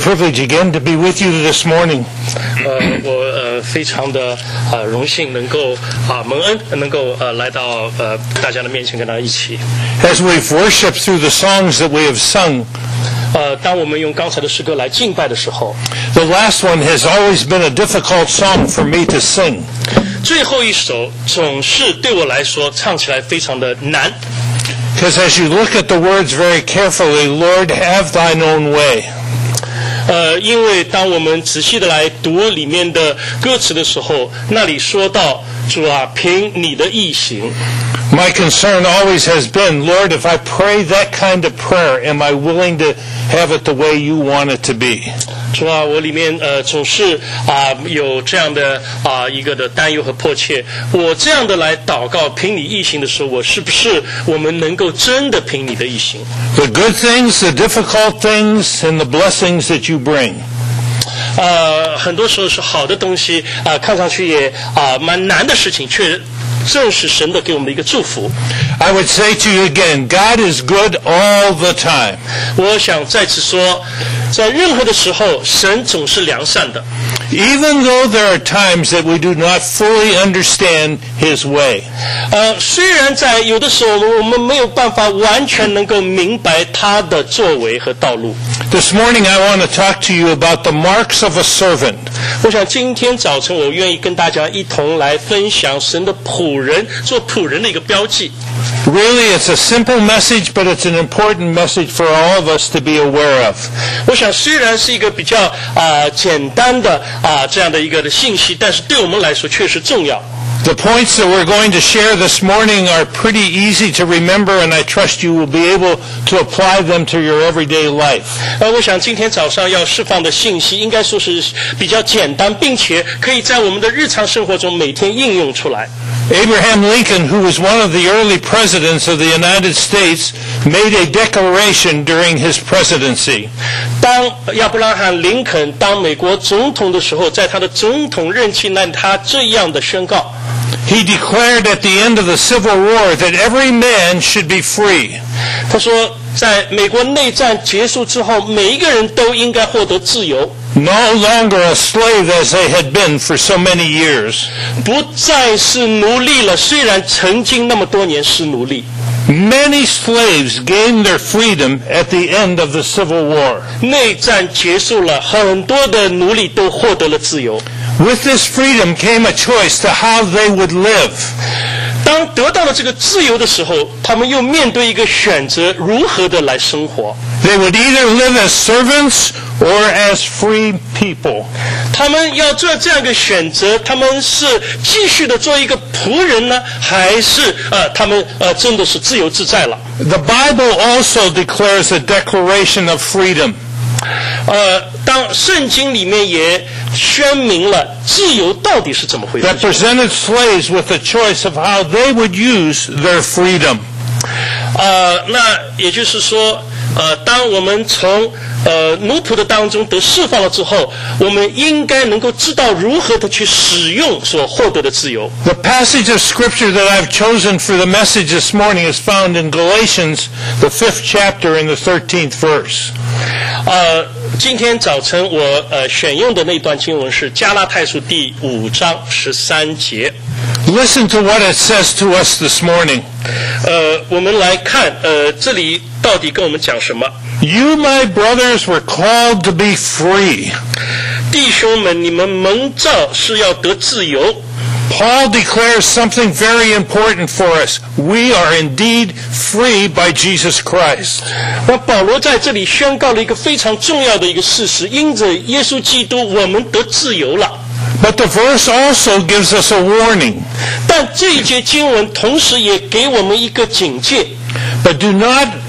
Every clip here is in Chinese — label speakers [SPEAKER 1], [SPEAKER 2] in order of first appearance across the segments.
[SPEAKER 1] privilege again to be with you this morning.
[SPEAKER 2] 我非常的荣幸能够蒙恩能够来到大家的面前跟大家一起。
[SPEAKER 1] As we've worshipped through the songs that we have sung,
[SPEAKER 2] 当我们用刚才的诗歌来敬拜的时候，
[SPEAKER 1] the last one has always been a difficult song for me to sing.
[SPEAKER 2] 最后一首总是对我来说唱起来非常的难。
[SPEAKER 1] Because as you look at the words very carefully, Lord, have thine own way.
[SPEAKER 2] 因为当我们仔细的来读里面的歌词的时候，那里说到主啊，凭你的意行。
[SPEAKER 1] My concern always has been, Lord, if I pray that kind of prayer, am I willing to have it the way you want it to be?
[SPEAKER 2] 主啊，我里面总是有这样的一个的担忧和迫切。我这样的来祷告，凭你意行的时候，我是不是我们能够真的凭你的意行
[SPEAKER 1] The good things, the difficult things, and the blessings that you bring.
[SPEAKER 2] 很多时候是好的东西看上去也蛮难的事情，却正是神的给我们的一个祝福。
[SPEAKER 1] I would say to you again, God is good all the time.
[SPEAKER 2] 我想再次说，在任何的时候，神总是良善的。
[SPEAKER 1] Even though there are times that we do not fully understand His way.
[SPEAKER 2] 虽然在有的时候我们没有办法完全能够明白他的作为和道路。
[SPEAKER 1] This morning I want to talk to you about the marks of a servant.
[SPEAKER 2] 我想今天早晨我愿意跟大家一同来分享神的仆人做仆人的一个标记。
[SPEAKER 1] Really, it's a simple message, but it's an important message for all of us to be aware of.
[SPEAKER 2] 我想虽然是一个比较简单的这样的一个的信息，但是对我们来说确实重要。
[SPEAKER 1] The points that we're going to share this morning are pretty easy to remember, and I trust you will be able to apply them to your everyday life.
[SPEAKER 2] 我想今天早上要释放的信息应该说是比较简单，并且可以在我们的日常生活中每天应用出来。
[SPEAKER 1] Abraham Lincoln, who was one of the early presidents of the United States, made a declaration during his presidency.
[SPEAKER 2] 当亚伯拉罕林肯当美国总统的时候，在他的总统任期内，他这样的宣告。
[SPEAKER 1] He declared at the end of the Civil War that every man should be free.
[SPEAKER 2] 他说，在美国内战结束之后，每一个人都应该获得自由。
[SPEAKER 1] No longer a slave as they had been for so many years.
[SPEAKER 2] 不再是奴隶了，虽然曾经那么多年是奴隶。
[SPEAKER 1] Many slaves gained their freedom at the end of the Civil War.
[SPEAKER 2] 内战结束了，很多的奴隶都获得了自由。
[SPEAKER 1] With this freedom came a choice to how they would live.
[SPEAKER 2] 当得到了这个自由的时候，他们又面对一个选择，如何的来生活。
[SPEAKER 1] They would either live as servants or as free people.
[SPEAKER 2] 他们要做这样一个选择，他们是继续的做一个仆人呢，还是他们真的是自由自在了？
[SPEAKER 1] The Bible also declares a declaration of freedom.
[SPEAKER 2] 当圣经里面也宣明了自由到底是怎么回事。
[SPEAKER 1] That presented slaves with a choice of how they would use their freedom.
[SPEAKER 2] 那也就是说，当我们从奴仆的当中得释放了之后，我们应该能够知道如何的去使用所获得的自由。
[SPEAKER 1] The passage of Scripture that I've chosen for the message this morning is found in Galatians, the 5th chapter, in the 13th verse.
[SPEAKER 2] 今天早晨我选用的那段经文是加拉太书第5章13节。
[SPEAKER 1] Listen to what it says to us this morning.
[SPEAKER 2] 我们来看这里到底跟我们讲什么。
[SPEAKER 1] You, my brothers, were called to be free.
[SPEAKER 2] 弟兄们，你们蒙召是要得自由。
[SPEAKER 1] Paul declares something very important for us. We are indeed free by Jesus Christ.
[SPEAKER 2] 那保罗在这里宣告了一个非常重要的一个事实，因着耶稣基督，我们得自由了。
[SPEAKER 1] But the verse also gives us a warning.
[SPEAKER 2] 但这一节经文同时也给我们一个警戒。
[SPEAKER 1] But do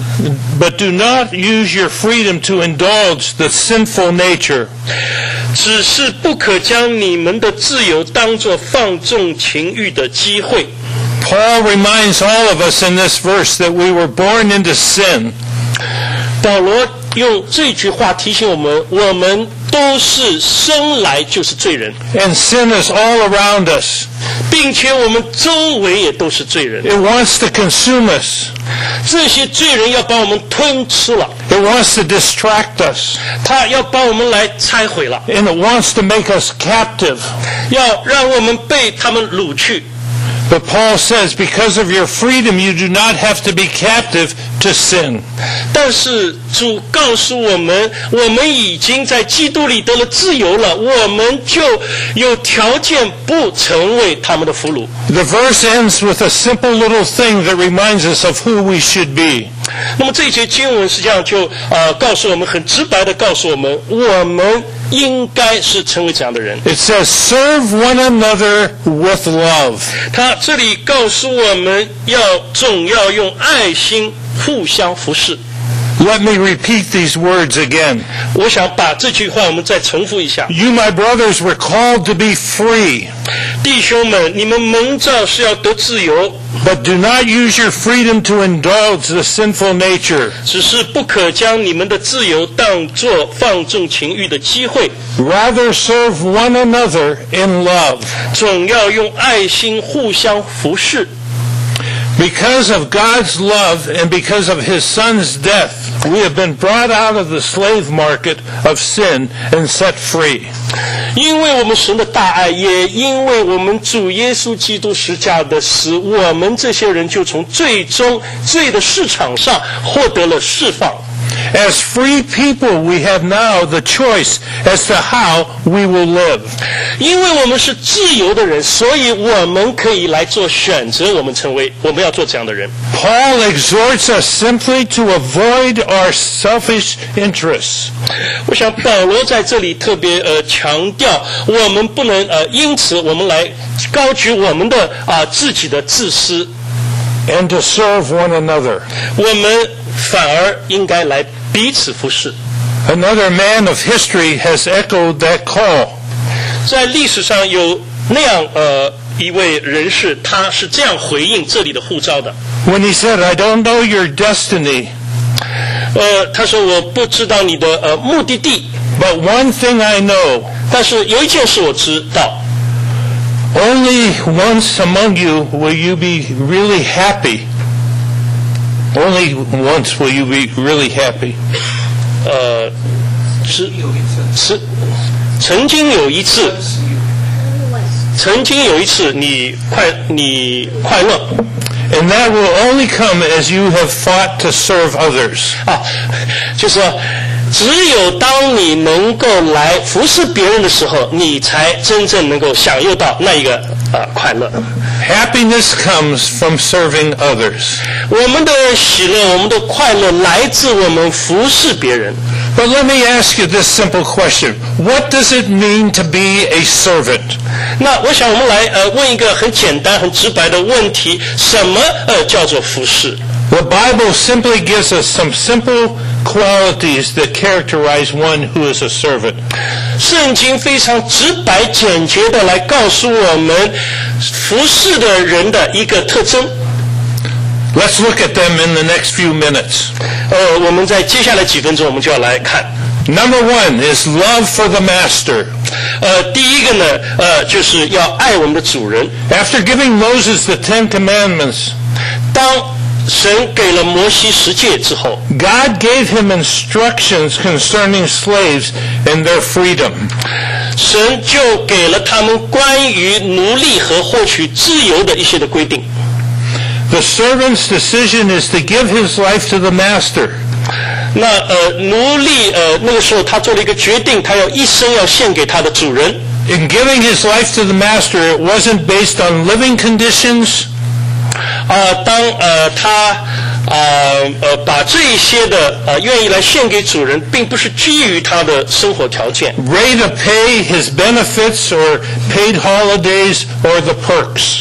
[SPEAKER 1] not use your freedom to indulge the sinful nature.
[SPEAKER 2] 只是不可将你们的自由当作放纵情欲的机会。
[SPEAKER 1] Paul reminds all of us in this verse that we were born into sin.
[SPEAKER 2] 保罗用这句话提醒我们，我们都是生来就是罪人，
[SPEAKER 1] And sin is all around us.
[SPEAKER 2] 并且我们周围也都是罪人。
[SPEAKER 1] It wants to consume us.
[SPEAKER 2] 这些罪人要把我们吞吃了，
[SPEAKER 1] It wants to distract us.
[SPEAKER 2] 他要把我们来拆毁了，
[SPEAKER 1] And it wants to make us captive.
[SPEAKER 2] 要让我们被他们掳去。
[SPEAKER 1] But Paul says, because of your freedom, you do not have to be captive to sin.
[SPEAKER 2] 但是主告诉我们，我们已经在基督里得了自由了，我们就有条件不成为他们的俘虏。
[SPEAKER 1] The verse ends with a simple little thing that reminds us of who we should be.
[SPEAKER 2] 那么这一节经文实际上就告诉我们，很直白的告诉我们，我们应该是成为这样的人。
[SPEAKER 1] It says, serve one another with love.
[SPEAKER 2] 他这里告诉我们总要用爱心互相服侍。
[SPEAKER 1] Let me repeat these words again.
[SPEAKER 2] 我想把这句话我们再重复一下。
[SPEAKER 1] You, my brothers, were called to be free,
[SPEAKER 2] 弟兄们，你们蒙召是要得自由，
[SPEAKER 1] but do not use your freedom to indulge the sinful nature.
[SPEAKER 2] 只是不可将你们的自由当作放纵情欲的机会，
[SPEAKER 1] Rather serve one another in love.
[SPEAKER 2] 总要用爱心互相服侍。
[SPEAKER 1] Because of God's love and because of His Son's death, we have been brought out of the slave market of sin and set free.
[SPEAKER 2] 因为我们神的大爱，也因为我们主耶稣基督十架的死，我们这些人就从罪的市场上获得了释放。
[SPEAKER 1] As free people, we have now the choice as to how we will live.
[SPEAKER 2] 因为我们是自由的人，所以我们可以来做选择，我们要做这样的人。
[SPEAKER 1] Paul exhorts us simply to avoid our selfish interests.
[SPEAKER 2] 我想保罗在这里特别强调，我们不能因此我们来高举我们的自己的自私，
[SPEAKER 1] And to serve one another.
[SPEAKER 2] 我们反而应该来彼此服侍。
[SPEAKER 1] Another man of history has echoed that call.
[SPEAKER 2] 在历史上有那样一位人士，他是这样回应这里的呼召的。
[SPEAKER 1] When he said, I don't know your destiny,
[SPEAKER 2] 他说我不知道你的目的地，
[SPEAKER 1] but one thing I know,
[SPEAKER 2] 但是有一件事我知道，
[SPEAKER 1] only once among you will you be really happy. Only once will you be really happy.
[SPEAKER 2] 曾经有一次你快乐。
[SPEAKER 1] And that will only come as you have fought to serve others.
[SPEAKER 2] 就是说，只有当你能够来服侍别人的时候，你才真正能够享受到那一个快乐。
[SPEAKER 1] Happiness comes from serving others.
[SPEAKER 2] 我们的喜乐，我们的快乐来自我们服侍别人。
[SPEAKER 1] But let me ask you this simple question. What does it mean to be a servant?
[SPEAKER 2] 那我想我们来问一个很简单、很直白的问题：什么叫做服侍？
[SPEAKER 1] The Bible simply gives us some simple qualities that characterize one who is a servant.
[SPEAKER 2] 圣经非常直白、简洁的来告诉我们服侍的人的一个特征。
[SPEAKER 1] Let's look at them in the next few minutes.
[SPEAKER 2] 我们在接下来几分钟我们就要来看。
[SPEAKER 1] Number one is love for the master.
[SPEAKER 2] 第一个呢，就是要爱我们的主人。
[SPEAKER 1] After giving Moses the Ten Commandments,
[SPEAKER 2] 当神给了摩西十诫之后，
[SPEAKER 1] God gave him instructions concerning slaves and their freedom.
[SPEAKER 2] 神就给了他们关于奴隶和获取自由的一些的规定。
[SPEAKER 1] The servant's decision is to give his life to the master.
[SPEAKER 2] 那奴隶那个时候他做了一个决定，他要一生要献给他的主人。
[SPEAKER 1] In giving his life to the master, it wasn't based on living conditions.
[SPEAKER 2] 当他把这一些的愿意来献给主人，并不是基于他的生活条件。
[SPEAKER 1] Rate of pay, his benefits, or paid holidays, or the perks.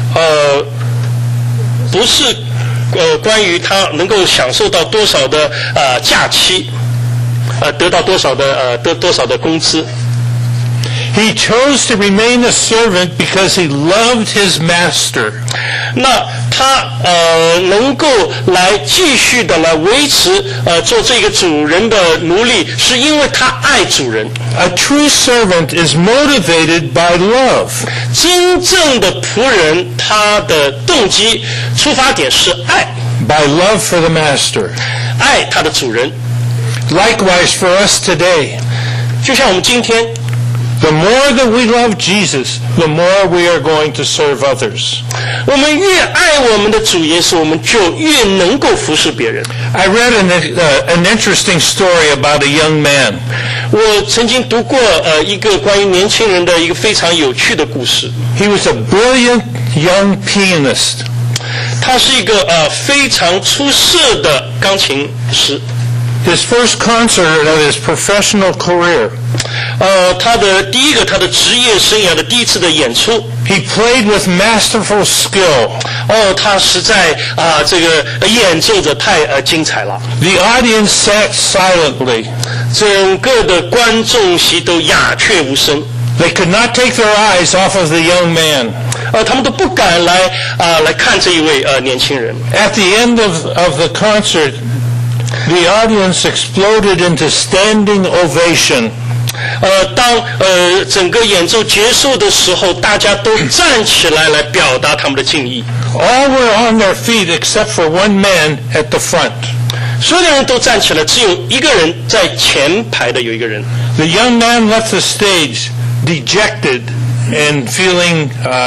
[SPEAKER 2] 不是关于他能够享受到多少的假期，得到多少的工资。
[SPEAKER 1] He chose to remain a servant because he loved his master.
[SPEAKER 2] 那他能够来继续的来维持做这个主人的奴隶，是因为他爱主人。
[SPEAKER 1] A true servant is motivated by love.
[SPEAKER 2] 真正的仆人，他的动机出发点是爱，
[SPEAKER 1] By love for the master.
[SPEAKER 2] 爱他的主人。
[SPEAKER 1] Likewise for us today.
[SPEAKER 2] 就像我们今天，
[SPEAKER 1] The more that we love Jesus, the more we are going to serve others.
[SPEAKER 2] 我们越爱我们的主耶稣，我们就越能够服侍别人。
[SPEAKER 1] I read an interesting story about a young man.
[SPEAKER 2] 我曾经读过一个关于年轻人的一个非常有趣的故事。
[SPEAKER 1] He was a brilliant young pianist.
[SPEAKER 2] 他是一个非常出色的钢琴师。
[SPEAKER 1] His first concert of his professional career.
[SPEAKER 2] 他的职业生涯的第一次的演出。
[SPEAKER 1] He played with masterful skill.
[SPEAKER 2] 他实在这个演奏着太精彩了。
[SPEAKER 1] The audience sat silently.
[SPEAKER 2] 整个的观众席都鸦雀无声。
[SPEAKER 1] They could not take their eyes off of the young man.
[SPEAKER 2] 他们都不敢来看这一位年轻人。
[SPEAKER 1] At the end of the concert, the audience exploded into standing ovation.
[SPEAKER 2] 当整个演奏结束的时候，大家都站起来来表达他们的敬意。
[SPEAKER 1] All were on their feet except for one man at the front.
[SPEAKER 2] 所有的人都站起来，只有一个人在前排的有一个人。
[SPEAKER 1] The young man left the stage dejected and feeling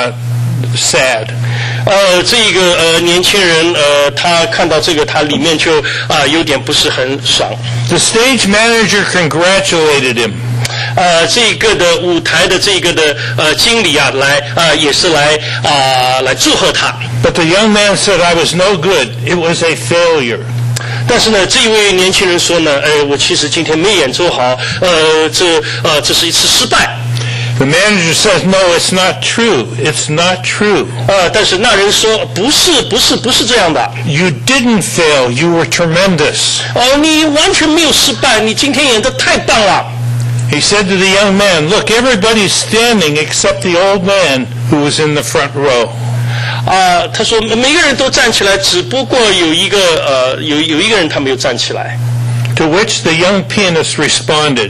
[SPEAKER 1] sad.
[SPEAKER 2] 这个年轻人他看到这个，他里面就有点不是很爽。
[SPEAKER 1] The stage manager congratulated him.
[SPEAKER 2] 这个的舞台的这个的经理也是来祝贺他。
[SPEAKER 1] But the young man said, I was no good. It was a failure.
[SPEAKER 2] 但是呢，这一位年轻人说呢，我其实今天没演奏好，这是一次失败。
[SPEAKER 1] The manager says, no, it's not true. It's not true.
[SPEAKER 2] 但是那人说不是这样的。
[SPEAKER 1] You didn't fail. You were tremendous.
[SPEAKER 2] 你完全没有失败，你今天演得太棒了。
[SPEAKER 1] He said to the young man, look, everybody's standing except the old man who was in the front row.
[SPEAKER 2] 他说每个人都站起来，只不过有一个人他没有站起来。
[SPEAKER 1] To which the young pianist responded.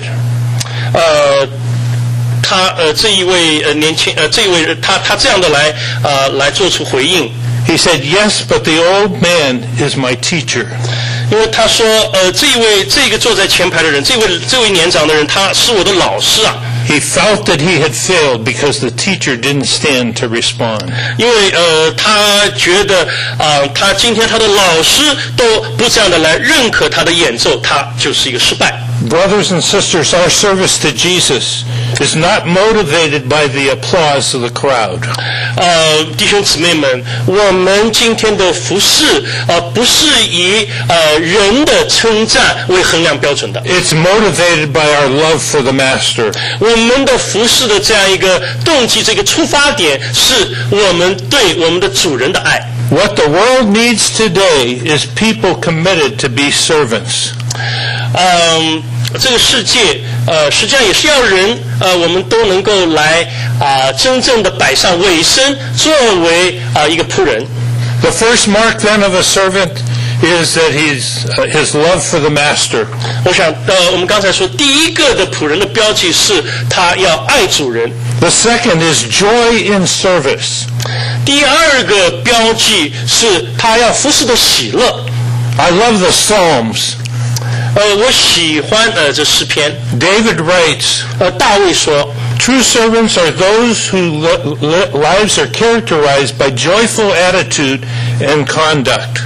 [SPEAKER 2] 这一位他这样的来做出回应。
[SPEAKER 1] He said, yes, but the old man is my teacher.
[SPEAKER 2] 因为他说这个坐在前排的人，这位年长的人，他是我的老师啊。
[SPEAKER 1] He felt that he had failed because the teacher didn't stand to respond.
[SPEAKER 2] 因为他觉得他今天他的老师都不这样的来认可他的演奏，他就是一个失败。
[SPEAKER 1] Brothers and sisters, our service to Jesus is not motivated by the applause of the crowd.
[SPEAKER 2] 弟兄姊妹们，我们今天的服事不是以人的称赞为衡量标准的。
[SPEAKER 1] It's motivated by our love for the Master.
[SPEAKER 2] 我们的服事的这样一个动机，这个出发点是我们对我们的主人的爱。
[SPEAKER 1] What the world needs today is people committed to be servants.
[SPEAKER 2] 这个世界实际上也是要人我们都能够来真正的摆上尾身，作为一个仆人。
[SPEAKER 1] The first mark then of a servant is that his love for the master.
[SPEAKER 2] 我想我们刚才说第一个的仆人的标记是他要爱主人。
[SPEAKER 1] The second is joy in service.
[SPEAKER 2] 第二个标记是他要服侍的喜乐。
[SPEAKER 1] I love the Psalms.
[SPEAKER 2] 我喜欢这诗篇。
[SPEAKER 1] David writes,
[SPEAKER 2] 大卫说
[SPEAKER 1] true servants are those whose lives are characterized by joyful attitude and conduct.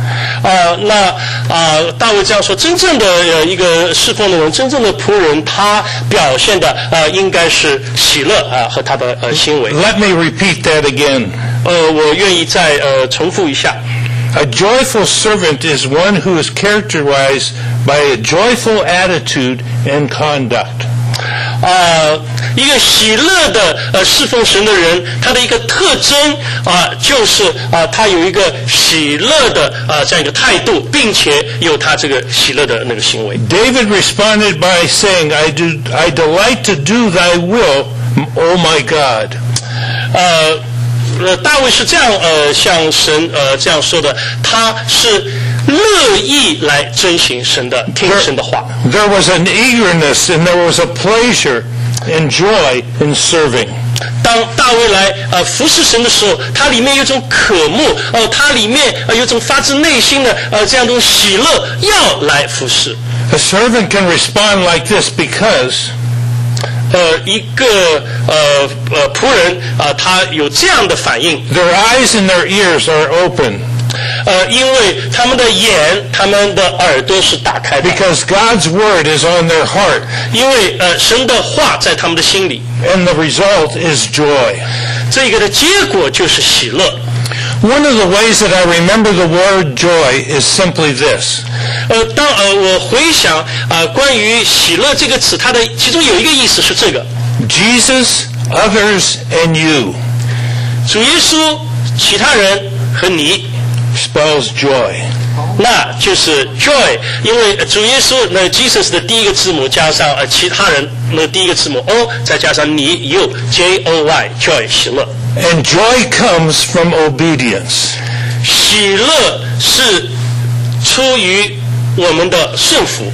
[SPEAKER 2] 大卫这样说，真正的一个侍奉的人，真正的仆人，他表现的应该是喜乐和他的行为。
[SPEAKER 1] Let me repeat that again.
[SPEAKER 2] 我愿意再重复一下。
[SPEAKER 1] A joyful servant is one who is characterized by a joyful attitude and conduct.
[SPEAKER 2] 一个喜乐的侍奉神的人，他的一个特征就是他有一个喜乐的这样一个态度，并且有他这个喜乐的那个行为。
[SPEAKER 1] David responded by saying, I delight to do thy will, Oh my God.
[SPEAKER 2] 大卫是这样向神这样说的，他是乐意来遵行神的听神的话。
[SPEAKER 1] There was an eagerness and there was a pleasure and joy in serving.
[SPEAKER 2] 当大卫来服侍神的时候，他里面有种渴慕，他里面有种发自内心的这样一种喜乐，要来服侍。
[SPEAKER 1] A servant can respond like this because
[SPEAKER 2] 一个仆人他有这样的反应。
[SPEAKER 1] their eyes and their ears are open.
[SPEAKER 2] 因为他们的眼、他们的耳朵是打开的。
[SPEAKER 1] Because God's word is on their heart.
[SPEAKER 2] 因为神的话在他们的心里。
[SPEAKER 1] And the result is joy.
[SPEAKER 2] 这个的结果就是喜乐。
[SPEAKER 1] One of the ways that I remember the word joy is simply this.
[SPEAKER 2] 当我回想关于喜乐这个词，它的其中有一个意思是这个
[SPEAKER 1] Jesus, others, and you
[SPEAKER 2] 主耶稣、其他人和你
[SPEAKER 1] spells joy.
[SPEAKER 2] 那就是 joy， 因为主耶稣那 Jesus 的第一个字母加上其他人那第一个字母 O， 再加上你 you J-O-Y joy 喜乐。
[SPEAKER 1] And joy comes from obedience.
[SPEAKER 2] 喜乐是出于我们的顺服。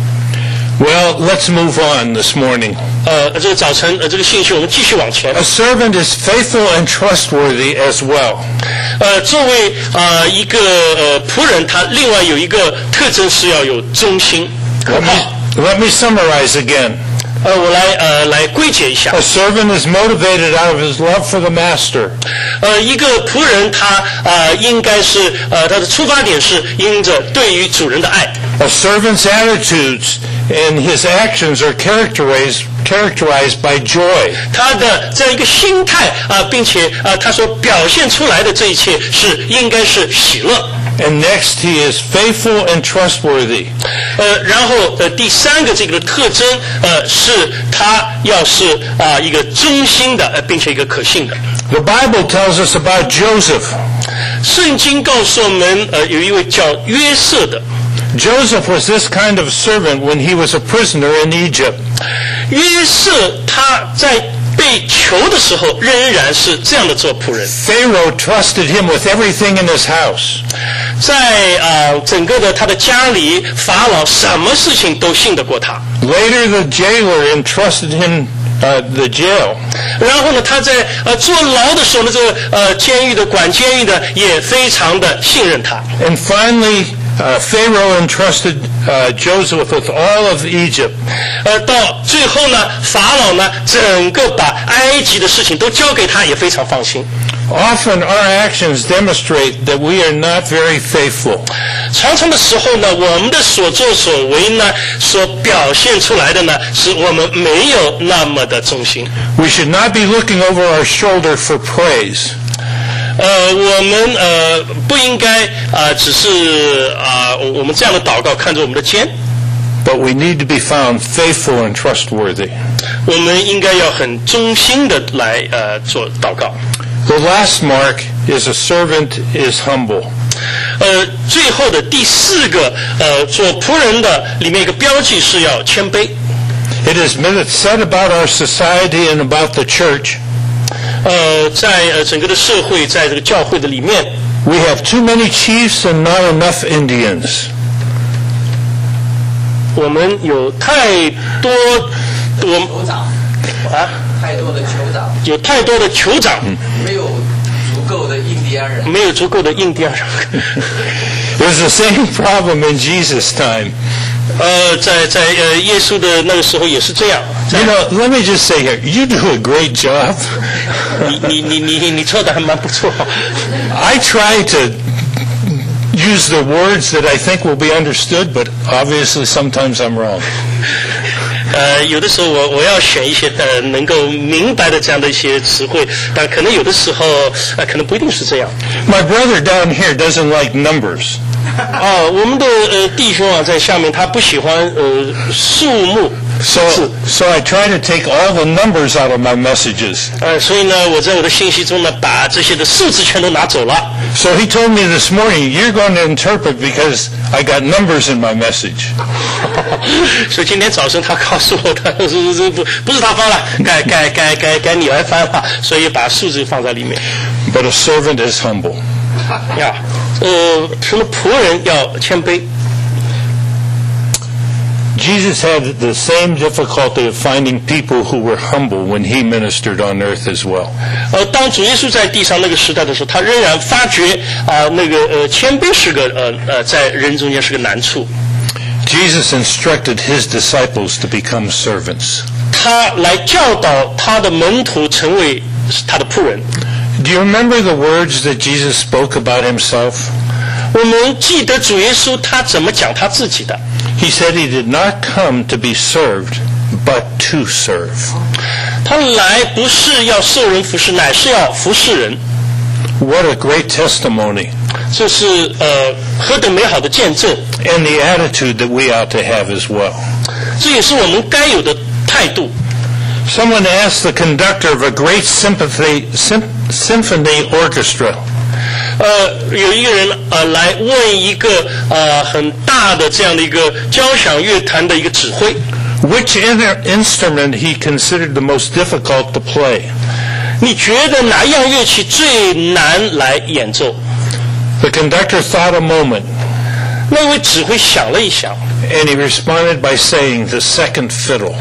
[SPEAKER 1] Well, let's move on this morning.
[SPEAKER 2] 这个早晨这个信息我们继续往前。
[SPEAKER 1] A servant is faithful and trustworthy as well.
[SPEAKER 2] 作为一个仆人，他另外有一个特征是要有忠心可靠。
[SPEAKER 1] Let me summarize again.
[SPEAKER 2] 我来归结一下。
[SPEAKER 1] A servant is motivated out of his love for the master.
[SPEAKER 2] 一个仆人他应该是他的出发点是因着对于主人的爱。
[SPEAKER 1] A servant's attitudes and his actions are characterized by joy.
[SPEAKER 2] 他的这样一个心态并且他所表现出来的这一切应该是喜乐。
[SPEAKER 1] And next, he is faithful and trustworthy.
[SPEAKER 2] 然后第三个这个特征是他要是一个忠心的并且一个可信的。
[SPEAKER 1] The Bible tells us about Joseph.
[SPEAKER 2] 圣经告诉我们有一位叫约瑟的。
[SPEAKER 1] Joseph was this kind of servant when he was a prisoner in Egypt.
[SPEAKER 2] 约瑟他在被囚的时候仍然是这样的做仆人。
[SPEAKER 1] Pharaoh trusted him with everything in his house.
[SPEAKER 2] 在整个的他的家里，法老什么事情都信得过他。
[SPEAKER 1] Later, the jailer entrusted him the jail.
[SPEAKER 2] 然后呢，他在坐牢的时候呢，这个监狱的管监狱的也非常的信任他。
[SPEAKER 1] And finally, Pharaoh entrusted Joseph with all of Egypt.
[SPEAKER 2] 到最后呢，法老呢，整个把埃及的事情都交给他，也非常放心。
[SPEAKER 1] Often our actions demonstrate that we are not very faithful.
[SPEAKER 2] 常常的时候呢，我们的所作所为呢，所表现出来的呢，是我们没有那么的忠心。
[SPEAKER 1] We should not be looking over our shoulder for praise.
[SPEAKER 2] 我们不应该只是我们这样的祷告看着我们的肩。
[SPEAKER 1] But we need to be found faithful and trustworthy.
[SPEAKER 2] 我们应该要很忠心的来做祷告。
[SPEAKER 1] The last mark is a servant is humble.
[SPEAKER 2] 最后的第四个做仆人的里面一个标记是要谦卑。
[SPEAKER 1] It is said about our society and about the church.
[SPEAKER 2] 在整个的社会，在这个教会的里面
[SPEAKER 1] We have too many chiefs and not enough Indians.
[SPEAKER 2] 我们有太多
[SPEAKER 3] 酋长太多的酋长，
[SPEAKER 2] 有太多的酋长，
[SPEAKER 3] 没有足够的印第安人，
[SPEAKER 2] 没有足够的印第安人。
[SPEAKER 1] It was the same problem in Jesus' time.
[SPEAKER 2] 在耶稣的那个时候也是这样。
[SPEAKER 1] You know, let me just say here, you do a great job.
[SPEAKER 2] 你做的还蛮不错。
[SPEAKER 1] I try to use the words that I think will be understood, but obviously sometimes I'm wrong.
[SPEAKER 2] 有的时候我要选一些能够明白的这样的一些词汇，但可能有的时候可能不一定是这样。
[SPEAKER 1] My brother down here doesn't like numbers.
[SPEAKER 2] 我们的弟兄在下面他不喜欢数目。
[SPEAKER 1] So I try to take all the numbers out of my messages.
[SPEAKER 2] 所以呢，我在我的信息中呢，把这些的数字全都拿走了。
[SPEAKER 1] So he told me this morning, you're going to interpret because I got numbers in my message.
[SPEAKER 2] 所以今天早晨他告诉我，他说不是他翻了，该你来翻了，所以把数字放在里面。
[SPEAKER 1] But a servant is humble.
[SPEAKER 2] 呀，什么仆人要谦卑。
[SPEAKER 1] Jesus had the same difficulty of finding people who were humble when he ministered on earth as well.
[SPEAKER 2] 当主耶稣在地上那个时代的时候，他仍然发觉谦卑是个在人中间是个难处。
[SPEAKER 1] Jesus instructed his disciples to become servants.
[SPEAKER 2] 他来教导他的门徒成为他的仆人。
[SPEAKER 1] Do you remember the words that Jesus spoke about himself?
[SPEAKER 2] 我们记得主耶稣他怎么讲他自己的。
[SPEAKER 1] He said he did not come to be served, but to serve.
[SPEAKER 2] 他来不是要受人服侍，乃是要服侍人。
[SPEAKER 1] What a great testimony.
[SPEAKER 2] 这是何等美好的见证。
[SPEAKER 1] And the attitude that we ought to have as well.
[SPEAKER 2] 这也是我们该有的态度。
[SPEAKER 1] Someone asked the conductor of a great symphony orchestra.
[SPEAKER 2] 有一个人来问一个很大的这样的一个交响乐团的一个指挥
[SPEAKER 1] which instrument he considered the most difficult to play.
[SPEAKER 2] 你觉得哪一样乐器最难来演奏？
[SPEAKER 1] The conductor thought a moment.
[SPEAKER 2] 那位指挥想了一想
[SPEAKER 1] And he responded by saying the second fiddle.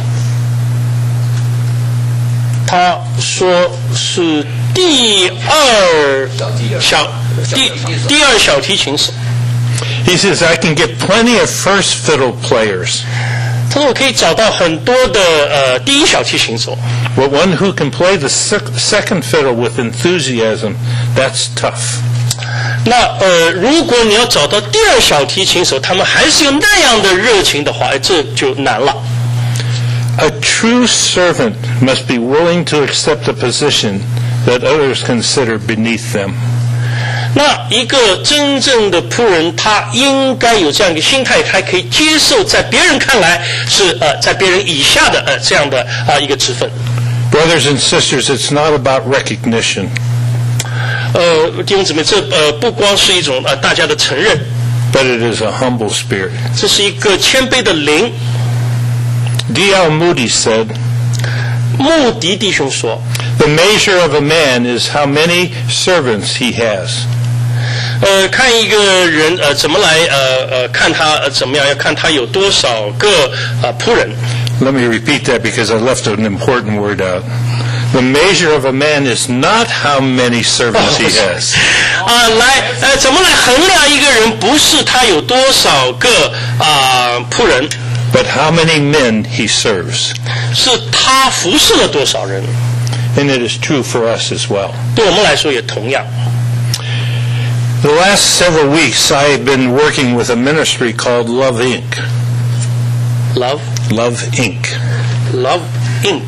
[SPEAKER 2] 他说是第二小提琴手。
[SPEAKER 1] He says, I can get plenty of first fiddle players.
[SPEAKER 2] 他说我可以找到很多的第一小提琴手。
[SPEAKER 1] But one who can play the second fiddle with enthusiasm, that's tough.
[SPEAKER 2] 那如果你要找到第二小提琴手，他们还是有那样的热情的话，这就难了。
[SPEAKER 1] A true servant must be willing to accept a position that others consider beneath them.
[SPEAKER 2] 那一个真正的仆人，他应该有这样一个心态，他可以接受在别人看来是在别人以下的这样的一个职分。
[SPEAKER 1] Brothers and sisters, it's not about recognition.
[SPEAKER 2] 弟兄姊妹，这不光是一种大家的承认，
[SPEAKER 1] but it is a humble spirit.
[SPEAKER 2] 这是一个谦卑的灵。
[SPEAKER 1] D.L. Moody said,
[SPEAKER 2] 穆迪弟兄说
[SPEAKER 1] the measure of a man is how many servants he has.
[SPEAKER 2] 看一个人怎么来看他怎么样，要看他有多少个仆人。
[SPEAKER 1] Let me repeat that because I left an important word out. The measure of a man is not how many servants he has.
[SPEAKER 2] 怎么来衡量一个人，不是他有多少个仆人，
[SPEAKER 1] but how many men he serves.
[SPEAKER 2] 是他服侍了多少人。
[SPEAKER 1] And it is true for us as well.
[SPEAKER 2] 对我们来说也同样。
[SPEAKER 1] The last several weeks I have been working with a ministry called Love Inc.
[SPEAKER 2] Love
[SPEAKER 1] Inc.
[SPEAKER 2] Love Inc.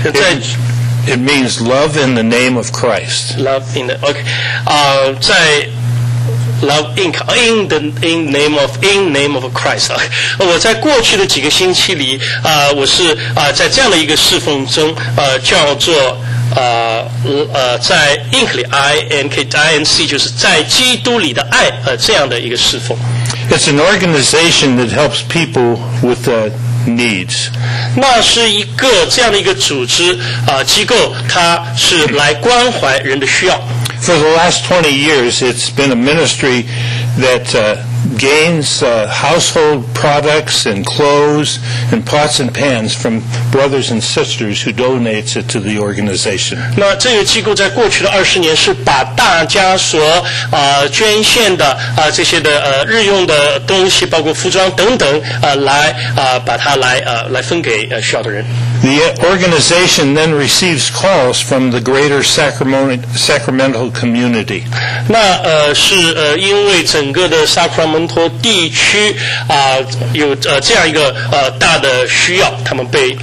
[SPEAKER 1] It means love in the name of Christ.
[SPEAKER 2] Love in the OK 在 Love Inc. in name of Christ 我在过去的几个星期里我是在这样的一个侍奉中叫做在 Inc 里 INC 就是在基督里的爱这样的一个侍奉。
[SPEAKER 1] It's an organization that helps people with needs.
[SPEAKER 2] 那是一个这样的一个组织机构，它是来关怀人的需要。
[SPEAKER 1] For the last 20 years, it's been a ministry that gains household products and clothes and pots and pans from brothers and sisters who donates it to the organization.
[SPEAKER 2] 那这个机构在过去的20年是把大家所捐献的这些的日用的东西，包括服装等等来把它来分给需要的人。
[SPEAKER 1] The organization then receives calls from the greater Sacramento community.
[SPEAKER 2] 那是因为整个的 Sacramento 地区有这样一个大的需要，他们被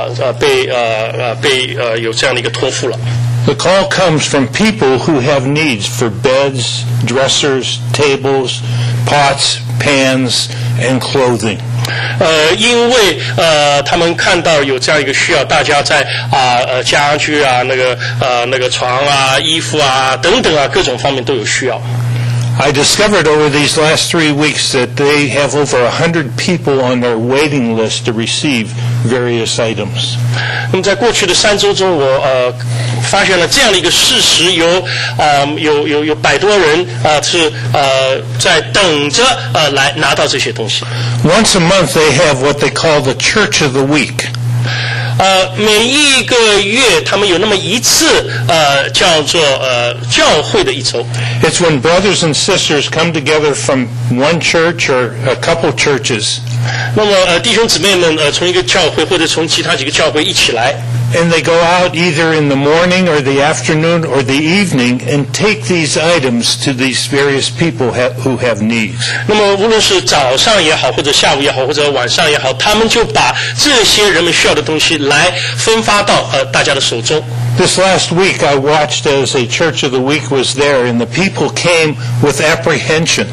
[SPEAKER 2] 有这样的一个托付了。
[SPEAKER 1] The call comes from people who have needs for beds, dressers, tables, pots, pans, and clothing.
[SPEAKER 2] 因为他们看到有这样一个需要，大家在家具啊、那个床啊、衣服啊等等啊各种方面都有需要。
[SPEAKER 1] I discovered over these last 3 weeks that they have over 100 people on their waiting list to receive various items.
[SPEAKER 2] 那么在过去的3周中，我发现了这样的一个事实，有100多人是在等着来拿到这些东西。
[SPEAKER 1] Once a month they have what they call the Church of the Week.
[SPEAKER 2] 每一个月他们有那么一次叫做教会的一周。
[SPEAKER 1] It's when brothers and sisters come together from one church or a couple churches.
[SPEAKER 2] 那么弟兄姊妹们从一个教会或者从其他几个教会一起来。
[SPEAKER 1] And they go out either in the morning or the afternoon or the evening and take these items to these various people who have needs.
[SPEAKER 2] 那么无论是早上也好，或者下午也好，或者晚上也好，他们就把这些人们需要的东西来分发到大家的手中。
[SPEAKER 1] This last week I watched as a Church of the Week was there and the people came with apprehension.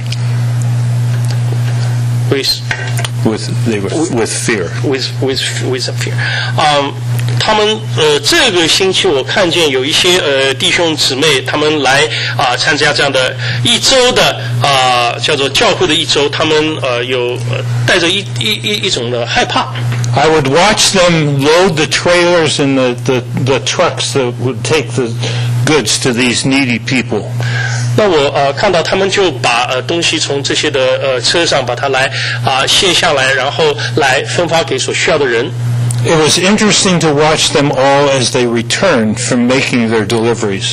[SPEAKER 1] With fear.
[SPEAKER 2] With fear. 他们这个星期我看见有一些弟兄姊妹他们来参加这样的一周的叫做教会的一周，他们有带着一种的害怕。
[SPEAKER 1] I would watch them load the trailers and the trucks that would take the goods to these needy people.
[SPEAKER 2] 那我看到他们就把东西从这些的车上把它来卸下来，然后来分发给所需要的人。
[SPEAKER 1] It was interesting to watch them all as they returned from making their deliveries.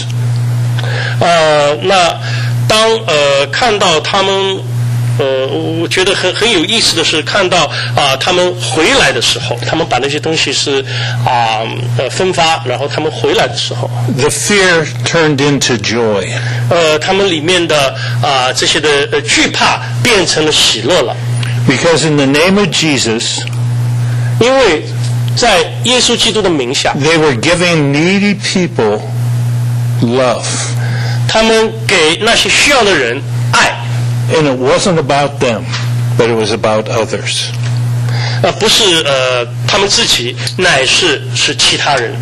[SPEAKER 2] 那当看到他们我觉得很有意思的是，看到他们回来的时候，他们把那些东西是分发，然后他们回来的时候
[SPEAKER 1] ，the fear turned into joy.
[SPEAKER 2] 他们里面的这些的惧怕变成了喜乐了。
[SPEAKER 1] Because in the name of Jesus,
[SPEAKER 2] 因为在耶稣基督的名下
[SPEAKER 1] they were giving needy people love.
[SPEAKER 2] 他们给那些需要的人爱。
[SPEAKER 1] And it wasn't about them, but it was about others.
[SPEAKER 2] 不是他们自己，乃是其他人。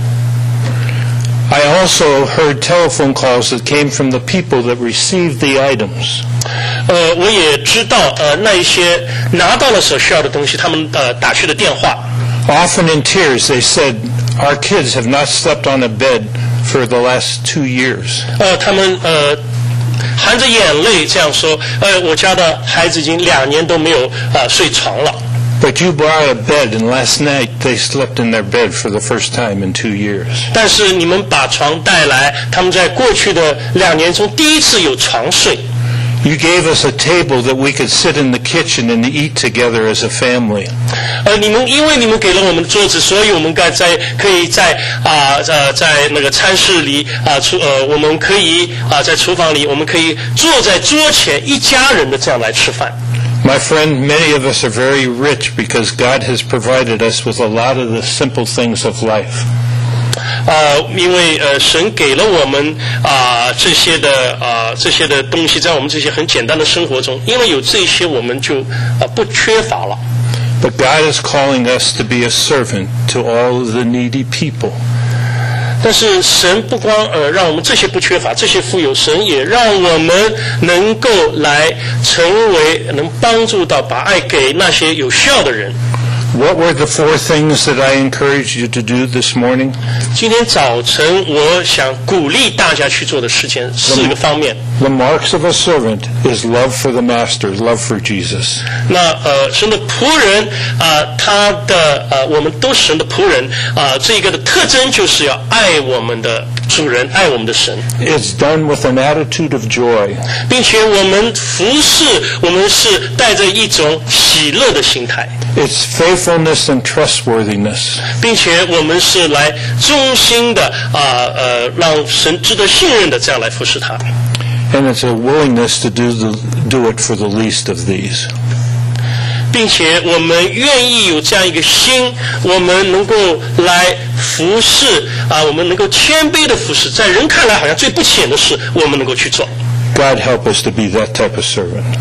[SPEAKER 1] I also heard telephone calls that came from the people that received the items.
[SPEAKER 2] 我也知道那一些拿到了所需要的东西，他们打去的电话。
[SPEAKER 1] Often in tears, they said, "Our kids have not slept on a bed for the last 2 years."
[SPEAKER 2] 他们含着眼泪这样说：我家的孩子已经2年都没有睡床了。
[SPEAKER 1] But you brought a bed, and last night they slept in their bed for the first time in 2 years.
[SPEAKER 2] 但是你们把床带来，他们在过去的2年中第一次有床睡。
[SPEAKER 1] You gave us a table that we could sit in the kitchen and eat together as a family.
[SPEAKER 2] 因为你们给了我们桌子，所以我们可以在那个餐室里我们可以在厨房里，我们可以坐在桌前一家人的这样来吃饭。
[SPEAKER 1] My friend, many of us are very rich because God has provided us with a lot of the simple things of life.
[SPEAKER 2] 因为神给了我们这些的东西，在我们这些很简单的生活中，因为有这些，我们就不缺乏了。
[SPEAKER 1] But God is calling us to be a servant to all of the needy people.
[SPEAKER 2] 但是神不光让我们这些不缺乏，这些富有，神也让我们能够来成为能帮助到把爱给那些有需要的人。
[SPEAKER 1] What were the 4 things that I encouraged you to do this morning?
[SPEAKER 2] 今天早晨我想鼓励大家去做的事情4个方面。
[SPEAKER 1] The marks of a servant is love for the master, love for Jesus.
[SPEAKER 2] 那神的仆人我们都是神的仆人这个的特征就是要爱我们的主人，爱我们的神。
[SPEAKER 1] It's done with an attitude of joy.
[SPEAKER 2] 并且我们服侍，我们是带着一种喜乐的心态。
[SPEAKER 1] It's faithfulness and trustworthiness.
[SPEAKER 2] 并且我们是来忠心的让神值得信任的这样来服侍他。
[SPEAKER 1] And it's a willingness to do it for the least of these.
[SPEAKER 2] 并且我们愿意有这样一个心，我们能够来服侍我们能够谦卑的服侍，在人看来好像最不浅的事，我们能够去做。
[SPEAKER 1] God help us to be that type of servant.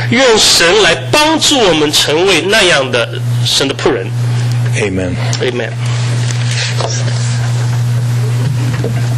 [SPEAKER 2] 愿神来帮助我们成为那样的神的仆人。
[SPEAKER 1] Amen.
[SPEAKER 2] Amen.